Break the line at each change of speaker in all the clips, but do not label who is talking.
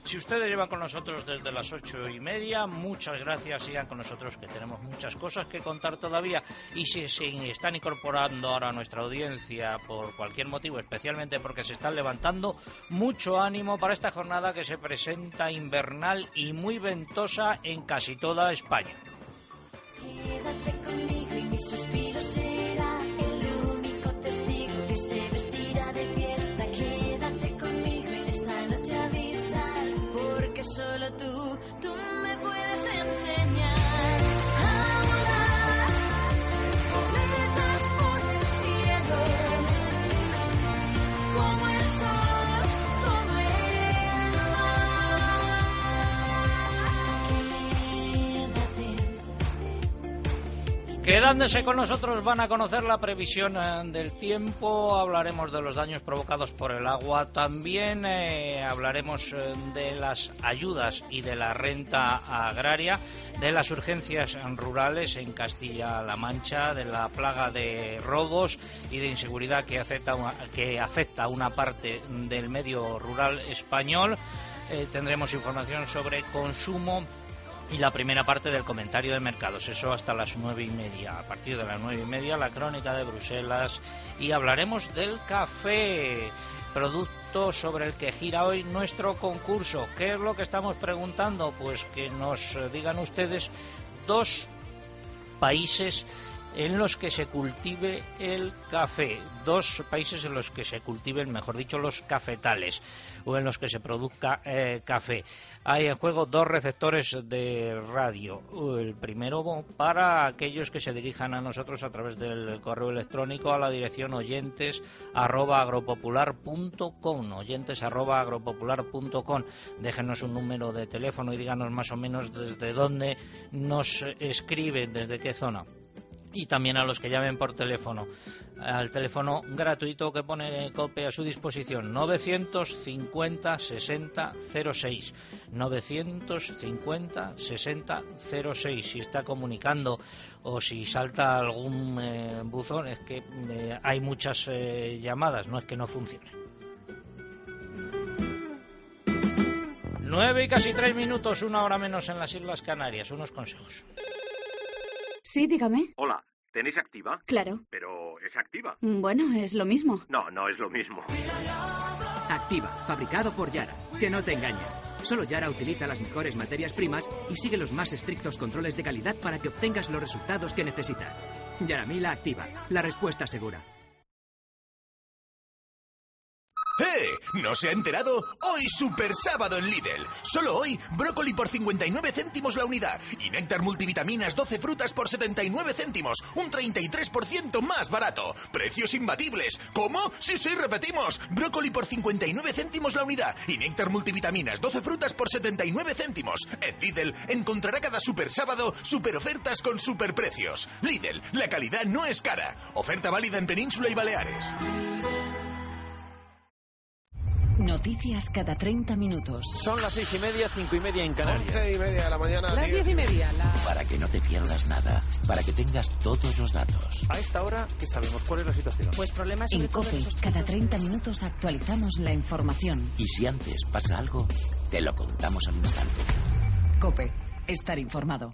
Si ustedes llevan con nosotros desde las 8:30, muchas gracias, sigan con nosotros que tenemos muchas cosas que contar todavía. Y si se están incorporando ahora a nuestra audiencia por cualquier motivo, especialmente porque se están levantando, mucho ánimo para esta jornada que se presenta invernal y muy ventosa en casi toda España.
Quédate conmigo y mi suspiro será el único testigo que se vestirá de fiesta. Quédate conmigo en esta noche avisar, porque solo tú me puedes enseñar a volar cometas por el cielo, como el sol, como el mar.
Quedándose con nosotros van a conocer la previsión del tiempo, hablaremos de los daños provocados por el agua, también hablaremos de las ayudas y de la renta agraria, de las urgencias rurales en Castilla-La Mancha, de la plaga de robos y de inseguridad que afecta a una parte del medio rural español. Tendremos información sobre consumo y la primera parte del comentario de mercados, eso hasta las 9:30. A partir de las 9:30 la crónica de Bruselas y hablaremos del café, producto sobre el que gira hoy nuestro concurso. ¿Qué es lo que estamos preguntando? Pues que nos digan ustedes 2 países en los que se cultive el café, 2 países en los que se cultiven, mejor dicho, los cafetales, o en los que se produzca café. Hay en juego 2 receptores de radio. El primero para aquellos que se dirijan a nosotros a través del correo electrónico a la dirección oyentes@agropopular.com, oyentes@agropopular.com. Déjenos un número de teléfono y díganos más o menos desde dónde nos escriben, desde qué zona. Y también a los que llamen por teléfono, al teléfono gratuito que pone COPE a su disposición, 950 60 06, 950 60 06. Si está comunicando o si salta algún buzón, es que hay muchas llamadas, no es que no funcione. 9 y casi 3 minutos, 1 hora menos en las Islas Canarias. Unos consejos.
Sí, dígame.
Hola, ¿tenéis Activa?
Claro.
Pero ¿es Activa?
Bueno, es lo mismo.
No, no es lo mismo.
Activa, fabricado por Yara. Que no te engañen. Solo Yara utiliza las mejores materias primas y sigue los más estrictos controles de calidad para que obtengas los resultados que necesitas. Yaramila Activa, la respuesta segura.
¡Eh! ¿No se ha enterado? Hoy Super Sábado en Lidl. Solo hoy, brócoli por 59 céntimos la unidad y néctar multivitaminas 12 frutas por 79 céntimos. Un 33% más barato. Precios imbatibles. ¿Cómo? Sí, repetimos. Brócoli por 59 céntimos la unidad y néctar multivitaminas 12 frutas por 79 céntimos. En Lidl encontrará cada Super Sábado super ofertas con super precios. Lidl, la calidad no es cara. Oferta válida en Península y Baleares.
Noticias cada 30 minutos.
Son las 6:30, 5:30 en Canarias.
11:30 de la mañana.
Las 10:30.
Para que no te pierdas nada, para que tengas todos los datos.
A esta hora, ¿qué sabemos? ¿Cuál es la situación?
Pues problemas
en COPE, cada 30 minutos actualizamos la información.
Y si antes pasa algo, te lo contamos al instante.
COPE, estar informado.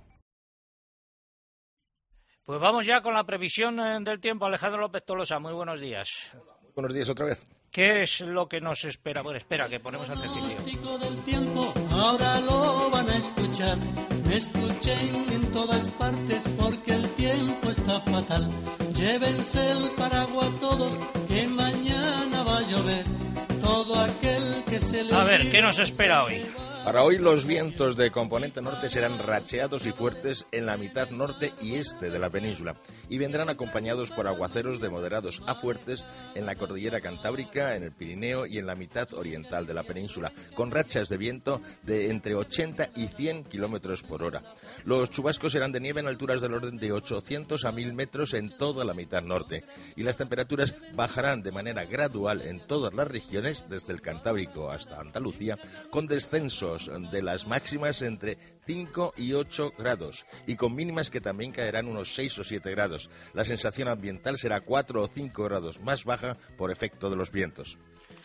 Pues vamos ya con la previsión del tiempo. Alejandro López Tolosa, muy buenos días.
Buenos días otra vez.
¿Qué es lo que nos espera? Bueno, espera, que ponemos atención.
Del tiempo, ahora lo van a escuchar. Me escuchen en todas partes porque el tiempo está fatal. Llévense el paraguas todos que mañana va a llover. Todo aquel que se le...
A ver, ¿qué nos espera hoy?
Para hoy los vientos de componente norte serán racheados y fuertes en la mitad norte y este de la península y vendrán acompañados por aguaceros de moderados a fuertes en la cordillera cantábrica, en el Pirineo y en la mitad oriental de la península, con rachas de viento de entre 80 y 100 kilómetros por hora. Los chubascos serán de nieve en alturas del orden de 800 a 1000 metros en toda la mitad norte y las temperaturas bajarán de manera gradual en todas las regiones, desde el Cantábrico hasta Andalucía, con descensos de las máximas entre 5 y 8 grados y con mínimas que también caerán unos 6 o 7 grados. La sensación ambiental será 4 o 5 grados más baja por efecto de los vientos.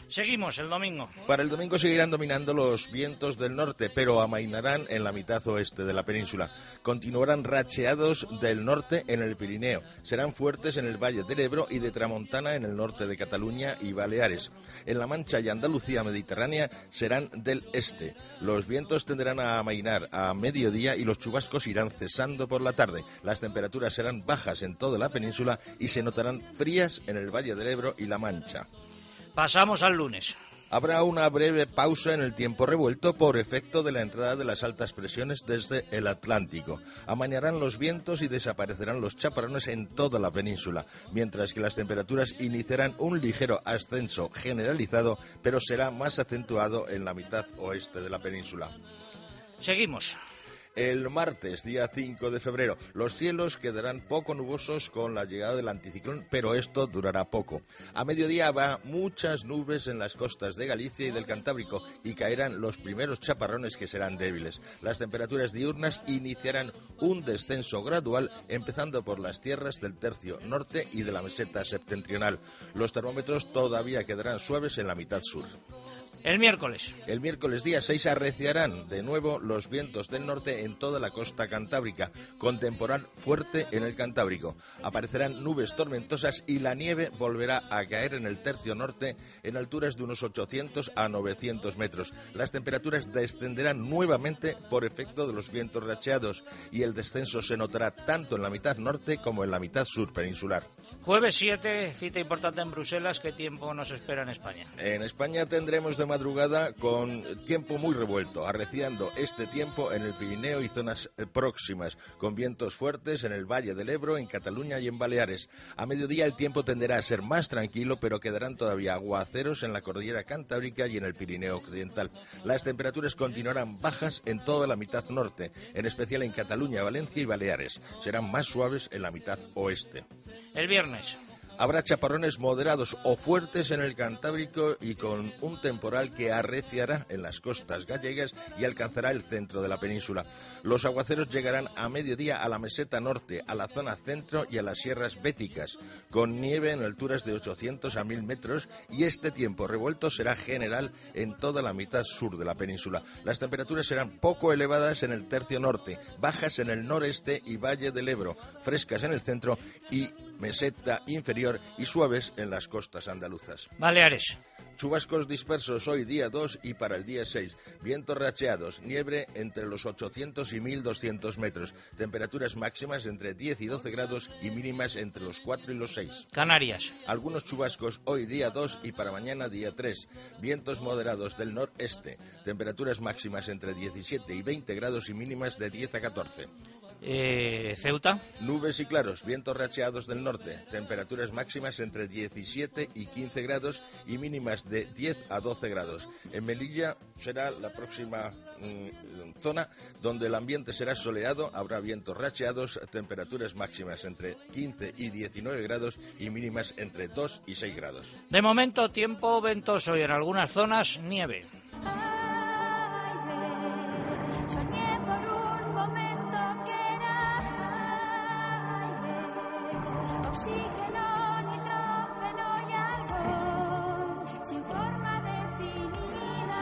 Seguimos el domingo.
Para el domingo seguirán dominando los vientos del norte, pero amainarán en la mitad oeste de la península. Continuarán racheados del norte en el Pirineo. Serán fuertes en el Valle del Ebro y de tramontana en el norte de Cataluña y Baleares. En La Mancha y Andalucía mediterránea serán del este. Los vientos tenderán a amainar a mediodía y los chubascos irán cesando por la tarde. Las temperaturas serán bajas en toda la península y se notarán frías en el Valle del Ebro y La Mancha.
Pasamos al lunes.
Habrá una breve pausa en el tiempo revuelto por efecto de la entrada de las altas presiones desde el Atlántico. Amainarán los vientos y desaparecerán los chaparrones en toda la península, mientras que las temperaturas iniciarán un ligero ascenso generalizado, pero será más acentuado en la mitad oeste de la península.
Seguimos.
El martes, día 5 de febrero, los cielos quedarán poco nubosos con la llegada del anticiclón, pero esto durará poco. A mediodía habrá muchas nubes en las costas de Galicia y del Cantábrico y caerán los primeros chaparrones que serán débiles. Las temperaturas diurnas iniciarán un descenso gradual, empezando por las tierras del tercio norte y de la meseta septentrional. Los termómetros todavía quedarán suaves en la mitad sur.
El miércoles.
El miércoles día 6 arreciarán de nuevo los vientos del norte en toda la costa cantábrica, con temporal fuerte en el Cantábrico. Aparecerán nubes tormentosas y la nieve volverá a caer en el tercio norte en alturas de unos 800 a 900 metros. Las temperaturas descenderán nuevamente por efecto de los vientos racheados y el descenso se notará tanto en la mitad norte como en la mitad sur peninsular.
Jueves 7, cita importante en Bruselas. ¿Qué tiempo nos espera en España?
En España tendremos de madrugada con tiempo muy revuelto, arreciando este tiempo en el Pirineo y zonas próximas, con vientos fuertes en el Valle del Ebro, en Cataluña y en Baleares. A mediodía el tiempo tenderá a ser más tranquilo, pero quedarán todavía aguaceros en la cordillera cantábrica y en el Pirineo occidental. Las temperaturas continuarán bajas en toda la mitad norte, en especial en Cataluña, Valencia y Baleares. Serán más suaves en la mitad oeste.
El viernes.
Habrá chaparrones moderados o fuertes en el Cantábrico y con un temporal que arreciará en las costas gallegas y alcanzará el centro de la península. Los aguaceros llegarán a mediodía a la meseta norte, a la zona centro y a las sierras béticas, con nieve en alturas de 800 a 1000 metros, y este tiempo revuelto será general en toda la mitad sur de la península. Las temperaturas serán poco elevadas en el tercio norte, bajas en el noreste y Valle del Ebro, frescas en el centro y meseta inferior y suaves en las costas andaluzas.
Baleares.
Chubascos dispersos hoy día 2 y para el día 6. Vientos racheados, nieve entre los 800 y 1200 metros. Temperaturas máximas entre 10 y 12 grados y mínimas entre los 4 y los 6.
Canarias.
Algunos chubascos hoy día 2 y para mañana día 3. Vientos moderados del noreste. Temperaturas máximas entre 17 y 20 grados y mínimas de 10 a 14.
Ceuta.
Nubes y claros, vientos racheados del norte, temperaturas máximas entre 17 y 15 grados y mínimas de 10 a 12 grados. En Melilla será la próxima zona donde el ambiente será soleado, habrá vientos racheados, temperaturas máximas entre 15 y 19 grados y mínimas entre 2 y 6 grados.
De momento, tiempo ventoso y en algunas zonas nieve.
Soñé por un momento que era aire, oxígeno, nitrógeno y argón, sin forma definida,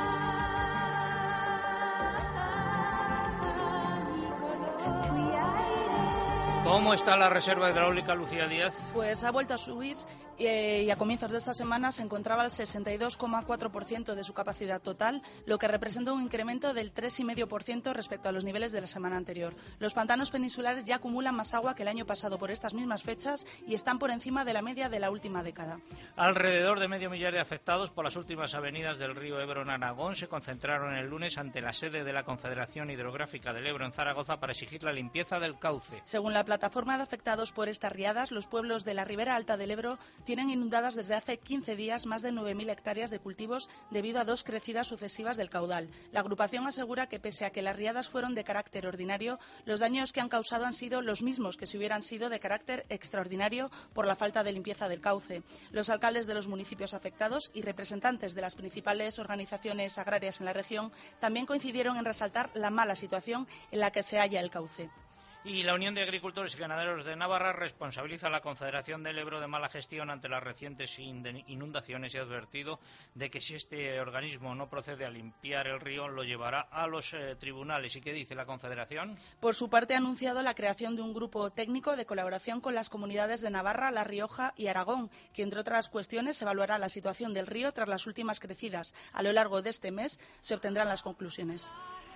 mi color. Fui aire.
¿Cómo está la reserva hidráulica, Lucía Díaz?
Pues ha vuelto a subir y a comienzos de esta semana se encontraba al 62,4% de su capacidad total, lo que representa un incremento del 3,5% respecto a los niveles de la semana anterior. Los pantanos peninsulares ya acumulan más agua que el año pasado por estas mismas fechas y están por encima de la media de la última década.
Alrededor de medio millar de afectados por las últimas avenidas del río Ebro en Aragón se concentraron el lunes ante la sede de la Confederación Hidrográfica del Ebro en Zaragoza para exigir la limpieza del cauce.
Según la plataforma de afectados por estas riadas, los pueblos de la ribera alta del Ebro tienen inundadas desde hace 15 días más de 9.000 hectáreas de cultivos debido a dos crecidas sucesivas del caudal. La agrupación asegura que pese a que las riadas fueron de carácter ordinario, los daños que han causado han sido los mismos que si hubieran sido de carácter extraordinario por la falta de limpieza del cauce. Los alcaldes de los municipios afectados y representantes de las principales organizaciones agrarias en la región también coincidieron en resaltar la mala situación en la que se halla el cauce.
Y la Unión de Agricultores y Ganaderos de Navarra responsabiliza a la Confederación del Ebro de mala gestión ante las recientes inundaciones y ha advertido de que si este organismo no procede a limpiar el río lo llevará a los tribunales. ¿Y qué dice la Confederación?
Por su parte ha anunciado la creación de un grupo técnico de colaboración con las comunidades de Navarra, La Rioja y Aragón, que entre otras cuestiones evaluará la situación del río tras las últimas crecidas. A lo largo de este mes se obtendrán las conclusiones.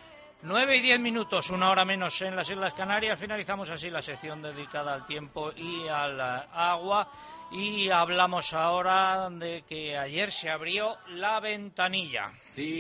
9 y 10 minutos, una hora menos en las Islas Canarias. Finalizamos así la sección dedicada al tiempo y al agua. Y hablamos ahora de que ayer se abrió la ventanilla.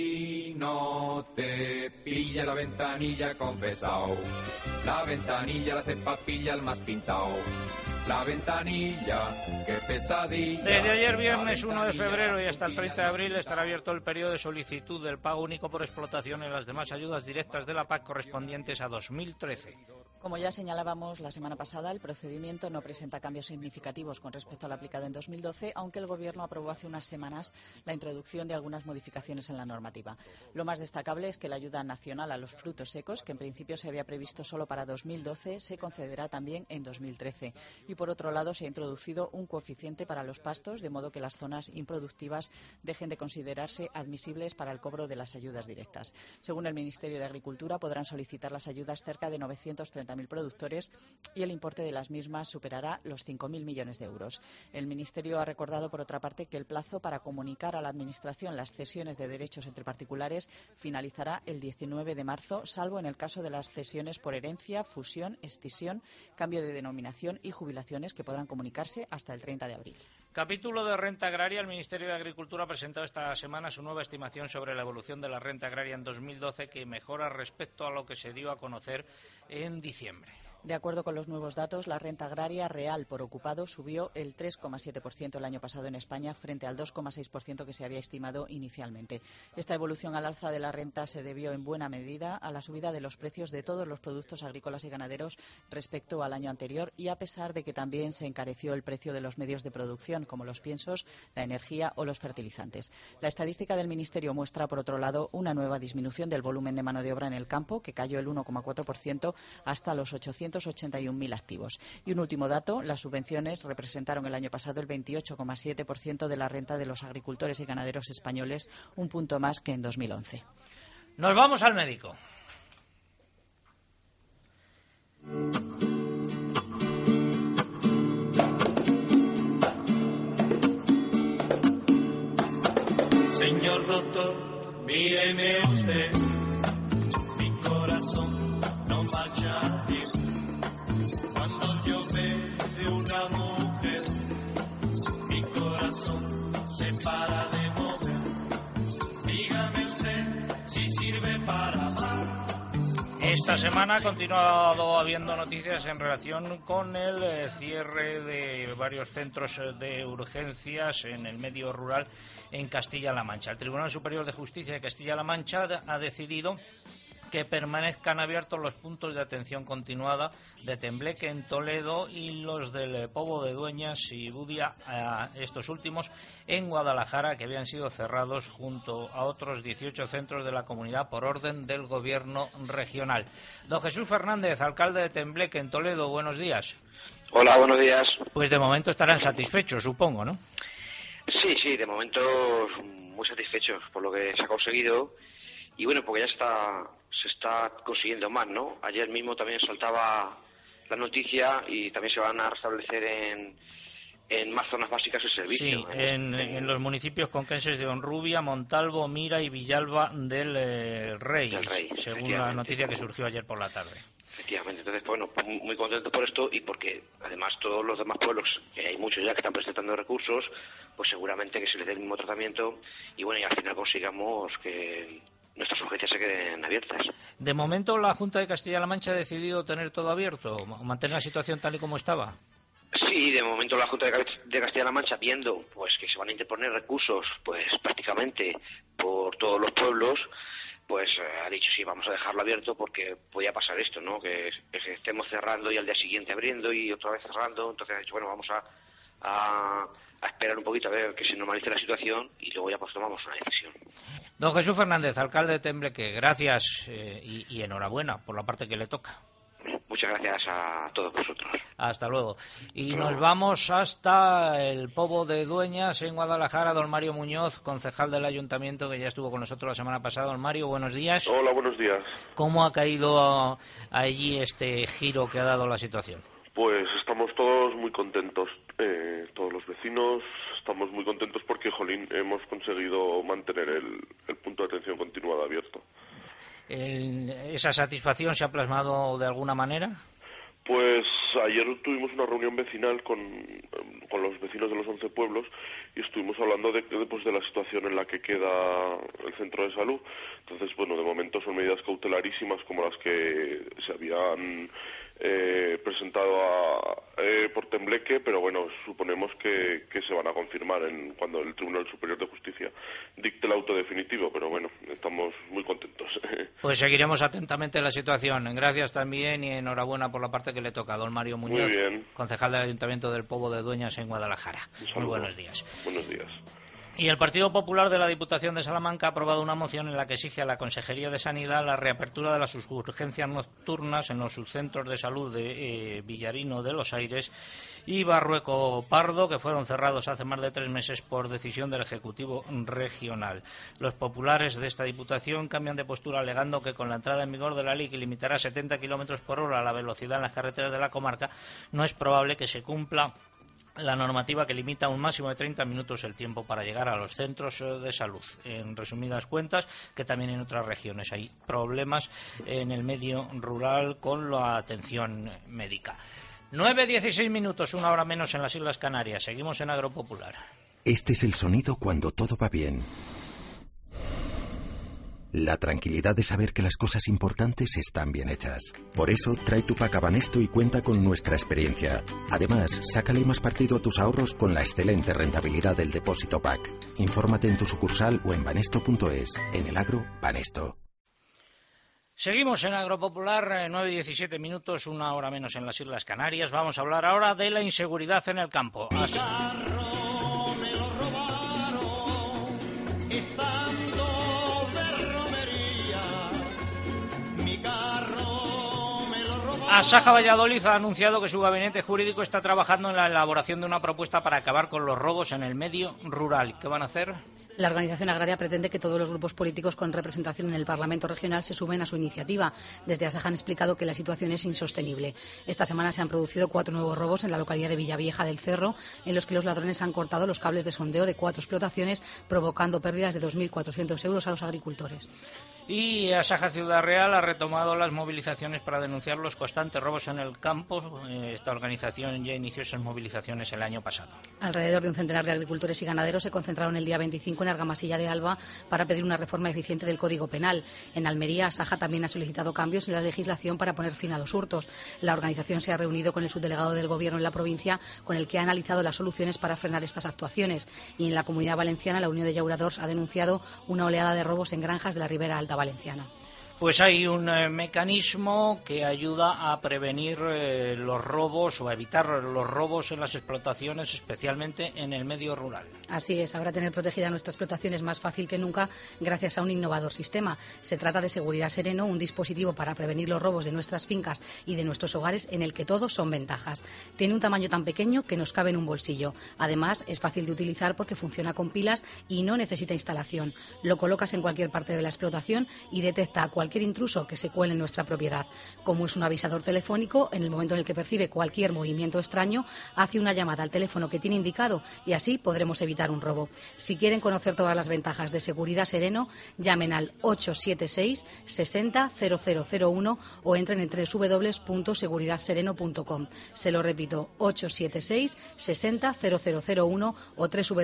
Si no te pilla la ventanilla, confesao. La ventanilla la hace papilla el más pintao. La ventanilla, qué pesadilla.
Desde ayer viernes 1 de febrero y hasta el 30 de abril estará abierto el periodo de solicitud del pago único por explotación y las demás ayudas directas de la PAC correspondientes a 2013.
Como ya señalábamos la semana pasada, el procedimiento no presenta cambios significativos con respecto al aplicado en 2012, aunque el Gobierno aprobó hace unas semanas la introducción de algunas modificaciones en la normativa. Lo más destacable es que la ayuda nacional a los frutos secos, que en principio se había previsto solo para 2012, se concederá también en 2013. Y por otro lado, se ha introducido un coeficiente para los pastos, de modo que las zonas improductivas dejen de considerarse admisibles para el cobro de las ayudas directas. Según el Ministerio de Agricultura, podrán solicitar las ayudas cerca de 930.000 productores y el importe de las mismas superará los 5.000 millones de euros. El Ministerio ha recordado, por otra parte, que el plazo para comunicar a la Administración las cesiones de derechos entre particulares finalizará el 19 de marzo, salvo en el caso de las cesiones por herencia, fusión, escisión, cambio de denominación y jubilaciones, que podrán comunicarse hasta el 30 de abril.
Capítulo de renta agraria. El Ministerio de Agricultura ha presentado esta semana su nueva estimación sobre la evolución de la renta agraria en 2012, que mejora respecto a lo que se dio a conocer en diciembre.
De acuerdo con los nuevos datos, la renta agraria real por ocupado subió el 3,7% el año pasado en España frente al 2,6% que se había estimado inicialmente. Esta evolución al alza de la renta se debió en buena medida a la subida de los precios de todos los productos agrícolas y ganaderos respecto al año anterior y a pesar de que también se encareció el precio de los medios de producción como los piensos, la energía o los fertilizantes. La estadística del Ministerio muestra, por otro lado, una nueva disminución del volumen de mano de obra en el campo, que cayó el 1,4% hasta los 881.000 activos. Y un último dato, las subvenciones representaron el año pasado el 28,7% de la renta de los agricultores y ganaderos españoles, un punto más que en 2011.
Nos vamos al médico.
Señor doctor, míreme usted, mi corazón no marcha bien. Cuando yo veo una mujer, mi corazón se para de mover. Dígame usted si sirve para amar.
Esta semana ha continuado habiendo noticias en relación con el cierre de varios centros de urgencias en el medio rural en Castilla-La Mancha. El Tribunal Superior de Justicia de Castilla-La Mancha ha decidido que permanezcan abiertos los puntos de atención continuada de Tembleque en Toledo y los del Pobo de Dueñas y Budia, estos últimos en Guadalajara, que habían sido cerrados junto a otros 18 centros de la comunidad por orden del gobierno regional. Don Jesús Fernández, alcalde de Tembleque en Toledo, buenos días.
Hola, buenos días.
Pues de momento estarán satisfechos, supongo, ¿no?
Sí, de momento muy satisfechos por lo que se ha conseguido. Y bueno, porque ya se está consiguiendo más, ¿no? Ayer mismo también saltaba la noticia y también se van a restablecer en más zonas básicas de servicio.
Sí, en los municipios conquenses de Honrubia, Montalvo, Mira y Villalba del Rey, según la noticia que surgió ayer por la tarde.
Efectivamente, entonces, bueno, muy contento por esto y porque además todos los demás pueblos, que hay muchos ya que están presentando recursos, pues seguramente que se les dé el mismo tratamiento y bueno, y al final consigamos que nuestras urgencias se queden abiertas.
De momento, la Junta de Castilla-La Mancha ha decidido tener todo abierto, mantener la situación tal y como estaba.
Sí, de momento la Junta de Castilla-La Mancha, viendo pues que se van a interponer recursos pues prácticamente por todos los pueblos, pues ha dicho sí, vamos a dejarlo abierto porque podía pasar esto, ¿no? Que estemos cerrando y al día siguiente abriendo y otra vez cerrando. Entonces ha dicho, bueno, vamos a esperar un poquito a ver que se normalice la situación y luego ya pues tomamos una decisión.
Don Jesús Fernández, alcalde de Tembleque, gracias y enhorabuena por la parte que le toca.
Muchas muchas gracias a todos vosotros.
Hasta luego. Y nos vamos hasta el Pobo de Dueñas, en Guadalajara. Don Mario Muñoz, concejal del Ayuntamiento, que ya estuvo con nosotros la semana pasada. Don Mario, buenos días.
Hola, buenos días.
¿Cómo ha caído allí este giro que ha dado la situación?
Pues estamos todos muy contentos, todos los vecinos estamos muy contentos porque, jolín, hemos conseguido mantener el punto de atención continuada abierto.
¿Esa satisfacción se ha plasmado de alguna manera?
Pues ayer tuvimos una reunión vecinal con los vecinos de los 11 pueblos y estuvimos hablando de la situación en la que queda el centro de salud. Entonces, bueno, de momento son medidas cautelarísimas como las que se habían presentado por Tembleque, pero bueno, suponemos que se van a confirmar cuando el Tribunal Superior de Justicia dicte el auto definitivo, pero bueno, estamos muy contentos.
Pues seguiremos atentamente la situación. Gracias también y enhorabuena por la parte que le toca a don Mario Muñoz,
muy bien,
concejal del Ayuntamiento del Pobo de Dueñas en Guadalajara. Muy buenos días.
Buenos días.
Y el Partido Popular de la Diputación de Salamanca ha aprobado una moción en la que exige a la Consejería de Sanidad la reapertura de las urgencias nocturnas en los subcentros de salud de Villarino de los Aires y Barrueco Pardo, que fueron cerrados hace más de 3 meses por decisión del Ejecutivo Regional. Los populares de esta Diputación cambian de postura alegando que con la entrada en vigor de la ley que limitará a 70 km por hora la velocidad en las carreteras de la comarca, no es probable que se cumpla la normativa que limita a un máximo de 30 minutos el tiempo para llegar a los centros de salud. En resumidas cuentas, que también en otras regiones hay problemas en el medio rural con la atención médica. 9:16 minutos, 1 hora menos en las Islas Canarias. Seguimos en Agropopular.
Este es el sonido cuando todo va bien. La tranquilidad de saber que las cosas importantes están bien hechas. Por eso, trae tu pack a Banesto y cuenta con nuestra experiencia. Además, sácale más partido a tus ahorros con la excelente rentabilidad del depósito pack. Infórmate en tu sucursal o en banesto.es. En el agro, Banesto.
Seguimos en Agropopular, 9:17 minutos, 1 hora menos en las Islas Canarias. Vamos a hablar ahora de la inseguridad en el campo. Asaja Valladolid ha anunciado que su gabinete jurídico está trabajando en la elaboración de una propuesta para acabar con los robos en el medio rural. ¿Qué van a hacer?
La organización agraria pretende que todos los grupos políticos con representación en el Parlamento regional se sumen a su iniciativa. Desde Asaja han explicado que la situación es insostenible. Esta semana se han producido 4 nuevos robos en la localidad de Villavieja del Cerro, en los que los ladrones han cortado los cables de sondeo de 4 explotaciones, provocando pérdidas de 2.400 euros a los agricultores.
Y Asaja Ciudad Real ha retomado las movilizaciones para denunciar los constantes robos en el campo. Esta organización ya inició esas movilizaciones el año pasado.
Alrededor de un centenar de agricultores y ganaderos se concentraron el día 25 en Argamasilla de Alba para pedir una reforma eficiente del Código Penal. En Almería, Asaja también ha solicitado cambios en la legislación para poner fin a los hurtos. La organización se ha reunido con el subdelegado del Gobierno en la provincia, con el que ha analizado las soluciones para frenar estas actuaciones. Y en la Comunidad Valenciana, la Unión de Llauradors ha denunciado una oleada de robos en granjas de la Ribera Alta valenciana.
Pues hay un mecanismo que ayuda a prevenir los robos o a evitar los robos en las explotaciones, especialmente en el medio rural.
Así es, ahora tener protegida nuestra explotación es más fácil que nunca gracias a un innovador sistema. Se trata de Seguridad Sereno, un dispositivo para prevenir los robos de nuestras fincas y de nuestros hogares en el que todos son ventajas. Tiene un tamaño tan pequeño que nos cabe en un bolsillo. Además, es fácil de utilizar porque funciona con pilas y no necesita instalación. Lo colocas en cualquier parte de la explotación y detecta a cualquier intruso que se cuele en nuestra propiedad. Como es un avisador telefónico, en el momento en el que percibe cualquier movimiento extraño, hace una llamada al teléfono que tiene indicado y así podremos evitar un robo. Si quieren conocer todas las ventajas de Seguridad Sereno, llamen al 876 60 0001 o entren en www.seguridadsereno.com. Se lo repito, 876 60 0001 o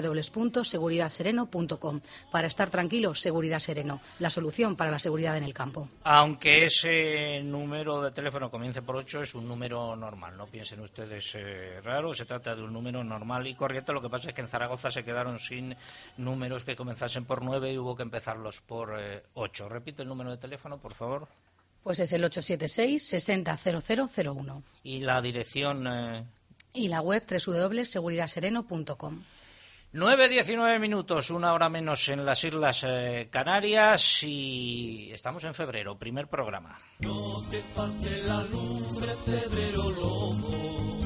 www.seguridadsereno.com. Para estar tranquilos, Seguridad Sereno, la solución para la seguridad en el campo.
Aunque ese número de teléfono comience por 8, es un número normal. No piensen ustedes raro, se trata de un número normal y correcto. Lo que pasa es que en Zaragoza se quedaron sin números que comenzasen por 9 y hubo que empezarlos por 8. Repite el número de teléfono, por favor.
Pues es el 876 60 0001.
Y la dirección...
Y la web www.seguridadsereno.com.
9:19 minutos, una hora menos en las Islas Canarias y estamos en febrero, primer programa.
No te falte la lumbre, febrero loco,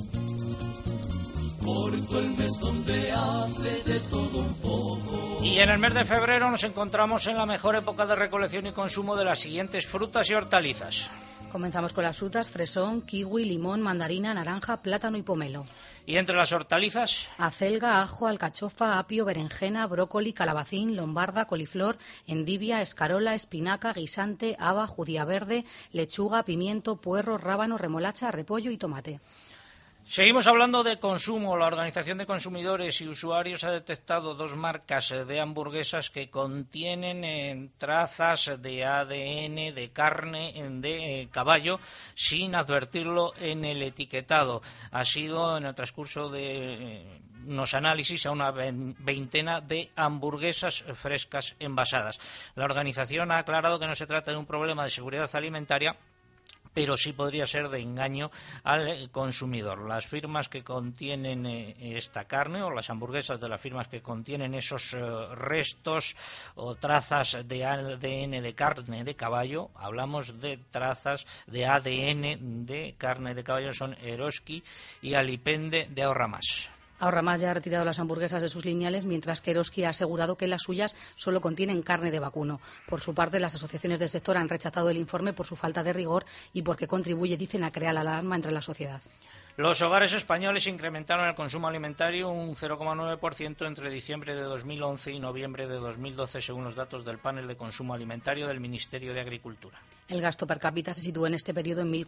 corto el mes donde hace de todo un poco.
Y en el mes de febrero nos encontramos en la mejor época de recolección y consumo de las siguientes frutas y hortalizas.
Comenzamos con las frutas: fresón, kiwi, limón, mandarina, naranja, plátano y pomelo.
¿Y entre las hortalizas?
Acelga, ajo, alcachofa, apio, berenjena, brócoli, calabacín, lombarda, coliflor, endivia, escarola, espinaca, guisante, haba, judía verde, lechuga, pimiento, puerro, rábano, remolacha, repollo y tomate.
Seguimos hablando de consumo. La Organización de Consumidores y Usuarios ha detectado 2 marcas de hamburguesas que contienen trazas de ADN de carne de caballo sin advertirlo en el etiquetado. Ha sido en el transcurso de unos análisis a una veintena de hamburguesas frescas envasadas. La organización ha aclarado que no se trata de un problema de seguridad alimentaria, pero sí podría ser de engaño al consumidor. Las firmas que contienen esta carne, o las hamburguesas de las firmas que contienen esos restos o trazas de ADN de carne de caballo, hablamos de trazas de ADN de carne de caballo, son Eroski y Alipende de Ahorra Más.
Ahorra Más ya ha retirado las hamburguesas de sus lineales, mientras que Eroski ha asegurado que las suyas solo contienen carne de vacuno. Por su parte, las asociaciones del sector han rechazado el informe por su falta de rigor y porque contribuye, dicen, a crear alarma entre la sociedad.
Los hogares españoles incrementaron el consumo alimentario un 0,9% entre diciembre de 2011 y noviembre de 2012, según los datos del panel de consumo alimentario del Ministerio de Agricultura.
El gasto per cápita se sitúa en este periodo en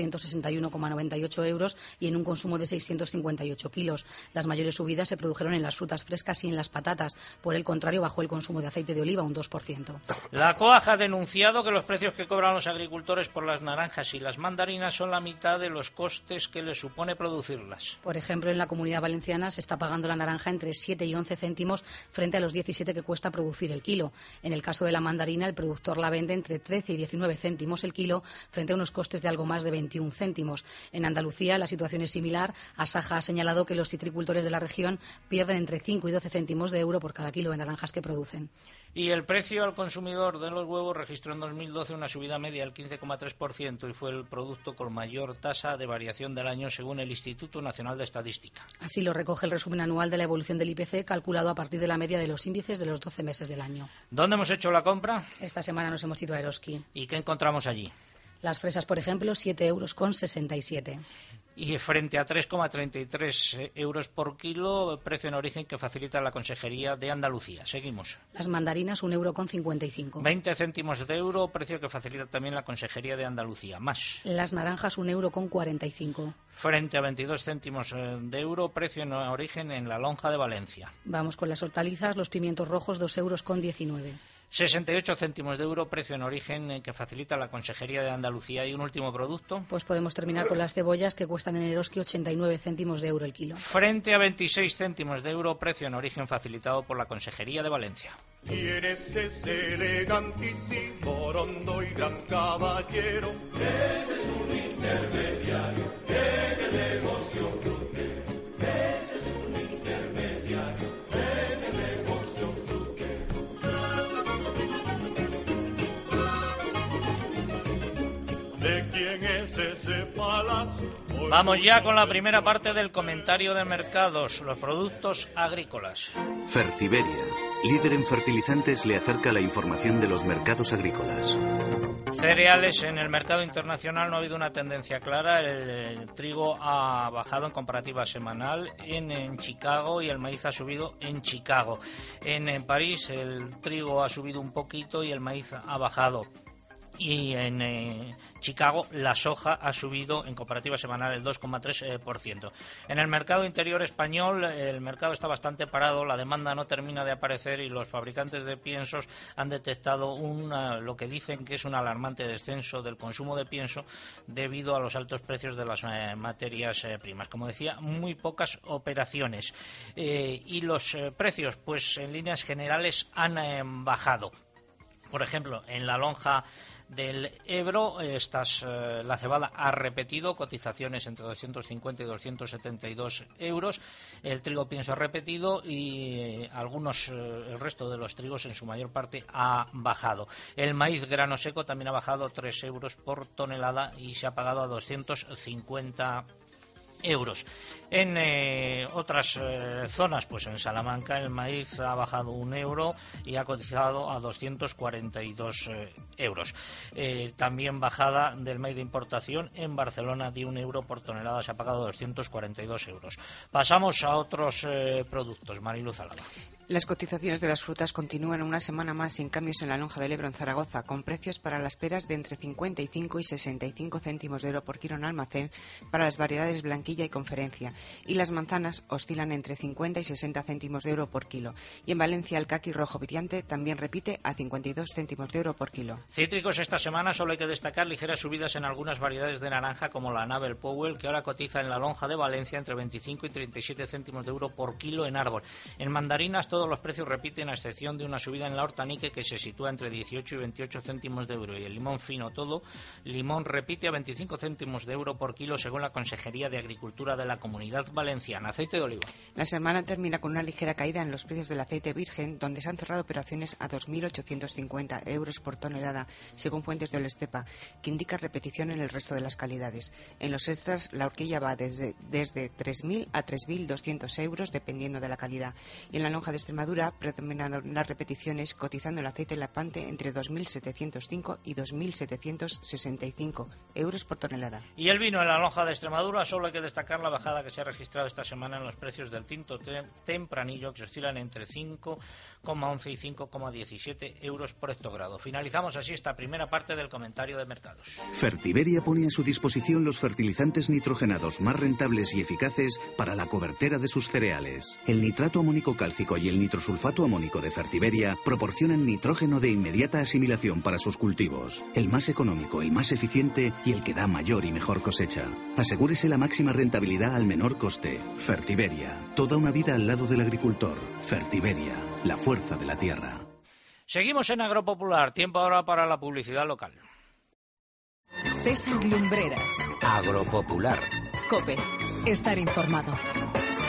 1.461,98 euros y en un consumo de 658 kilos. Las mayores subidas se produjeron en las frutas frescas y en las patatas. Por el contrario, bajó el consumo de aceite de oliva un 2%.
La COAG ha denunciado que los precios que cobran los agricultores por las naranjas y las mandarinas son la mitad de los costes que les supone producirlas.
Por ejemplo, en la Comunidad Valenciana se está pagando la naranja entre 7 y 11 céntimos frente a los 17 que cuesta producir el kilo. En el caso de la mandarina, el productor la vende entre 13 y 19 céntimos el kilo frente a unos costes de algo más de 21 céntimos. En Andalucía la situación es similar. Asaja ha señalado que los citricultores de la región pierden entre 5 y 12 céntimos de euro por cada kilo de naranjas que producen.
Y el precio al consumidor de los huevos registró en 2012 una subida media del 15,3% y fue el producto con mayor tasa de variación del año, según el Instituto Nacional de Estadística.
Así lo recoge el resumen anual de la evolución del IPC, calculado a partir de la media de los índices de los 12 meses del año.
¿Dónde hemos hecho la compra?
Esta semana nos hemos ido a Eroski.
¿Y qué encontramos allí?
Las fresas, por ejemplo, 7,67 €.
Y frente a 3,33 euros por kilo, precio en origen que facilita la Consejería de Andalucía. Seguimos.
Las mandarinas, 1,55 €.
20 céntimos de euro, precio que facilita también la Consejería de Andalucía. Más.
Las naranjas, 1,45 €.
Frente a 22 céntimos de euro, precio en origen en la lonja de Valencia.
Vamos con las hortalizas, los pimientos rojos, 2,19 €.
68 céntimos de euro, precio en origen que facilita la Consejería de Andalucía. ¿Y un último producto?
Pues podemos terminar con las cebollas, que cuestan en Eroski 89 céntimos de euro el kilo.
Frente a 26 céntimos de euro, precio en origen facilitado por la Consejería de Valencia.
¿Quién es ese elegantísimo, rondo y gran caballero? Ese es un intermediario en el negocio fruquero. Ese es un intermediario en el negocio fruquero. ¿De quién es ese palacio?
Vamos ya con la primera parte del comentario de mercados, los productos agrícolas.
Fertiberia, líder en fertilizantes, le acerca la información de los mercados agrícolas.
Cereales. En el mercado internacional no ha habido una tendencia clara. El trigo ha bajado en comparativa semanal en Chicago y el maíz ha subido en Chicago. En París el trigo ha subido un poquito y el maíz ha bajado. Y en Chicago la soja ha subido en comparativa semanal el 2,3%. En el mercado interior español el mercado está bastante parado, la demanda no termina de aparecer y los fabricantes de piensos han detectado lo que dicen que es un alarmante descenso del consumo de pienso debido a los altos precios de las materias primas. Como decía, muy pocas operaciones. Y los precios, pues en líneas generales han bajado. Por ejemplo, en la lonja del Ebro, la cebada ha repetido cotizaciones entre 250 y 272 euros. El trigo pienso ha repetido y el resto de los trigos en su mayor parte ha bajado. El maíz grano seco también ha bajado 3 euros por tonelada y se ha pagado a 250 euros. En otras zonas, pues en Salamanca el maíz ha bajado 1 euro y ha cotizado a 242 euros. También bajada del maíz de importación en Barcelona de 1 euro por tonelada, se ha pagado 242 euros. Pasamos a otros productos. Mariluz Álava.
Las cotizaciones de las frutas continúan una semana más sin cambios en la lonja del Ebro en Zaragoza, con precios para las peras de entre 55 y 65 céntimos de euro por kilo en almacén para las variedades Blanquilla y Conferencia, y las manzanas oscilan entre 50 y 60 céntimos de euro por kilo. Y en Valencia el caqui rojo brillante también repite a 52 céntimos de euro por kilo.
Cítricos esta semana solo hay que destacar ligeras subidas en algunas variedades de naranja como la Nabel Powell, que ahora cotiza en la lonja de Valencia entre 25 y 37 céntimos de euro por kilo en árbol. En mandarinas todos los precios repiten a excepción de una subida en la hortanique que se sitúa entre 18 y 28 céntimos de euro, y el limón fino todo, limón repite a 25 céntimos de euro por kilo según la Consejería de Agricultura de la Comunidad Valenciana. Aceite de oliva.
La semana termina con una ligera caída en los precios del aceite virgen, donde se han cerrado operaciones a 2.850 euros por tonelada, según fuentes de Olestepa, que indica repetición en el resto de las calidades. En los extras, la horquilla va desde 3.000 a 3.200 euros, dependiendo de la calidad. Y en la lonja de Extremadura predominan las repeticiones, cotizando el aceite lapante entre 2.705 y 2.765 euros por tonelada.
Y el vino en la lonja de Extremadura, solo hay que destacar la bajada que se ha registrado esta semana en los precios del tinto tempranillo, que oscilan entre 5,11 y 5,17 euros por hectogrado. Finalizamos así esta primera parte del comentario de mercados.
Fertiberia pone a su disposición los fertilizantes nitrogenados más rentables y eficaces para la cobertera de sus cereales. El nitrato amónico cálcico y el nitrosulfato amónico de Fertiberia proporcionan nitrógeno de inmediata asimilación para sus cultivos. El más económico, el más eficiente y el que da mayor y mejor cosecha. Asegúrese la máxima rentabilidad al menor coste. Fertiberia, toda una vida al lado del agricultor. Fertiberia, la fuerza de la tierra.
Seguimos en Agropopular, tiempo ahora para la publicidad local.
César Lumbreras.
Agropopular.
COPE. Estar informado.